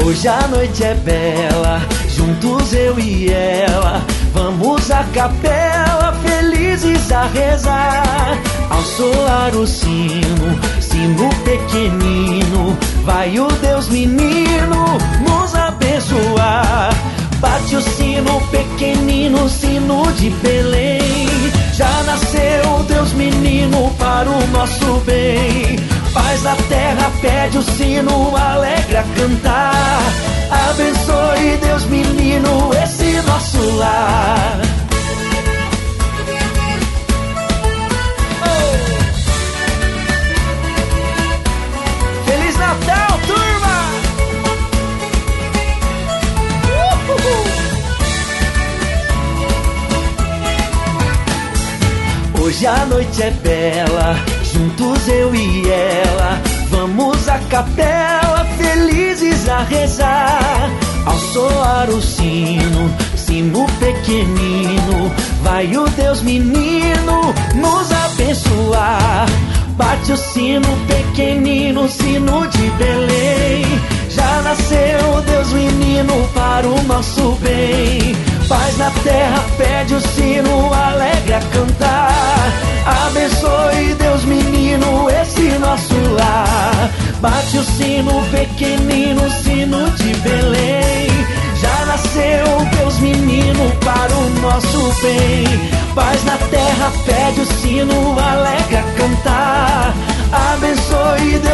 Hoje a noite é bela, juntos eu e ela, vamos à capela, felizes a rezar. Ao soar o sino, sino pequenino, vai o Deus menino nos abençoar. Bate o sino pequenino, sino de Belém, já nasceu Deus menino para o nosso bem. Paz na terra pede o sino, alegra cantar. Abençoe Deus menino esse nosso lar. Feliz Natal, turma! Hoje a noite é bela, juntos eu e ela, vamos à capela, felizes a rezar. Ao soar o sino, sino pequenino, vai o Deus menino nos abençoar. Bate o sino pequenino, sino de Belém, já nasceu Deus menino para o nosso bem. Paz na terra pede o sino, alegra cantar. Abençoe Deus menino esse nosso lar. Bate o sino pequenino, sino de Belém, já nasceu Deus menino para o nosso bem. Paz na terra pede o sino, alegra cantar. Abençoe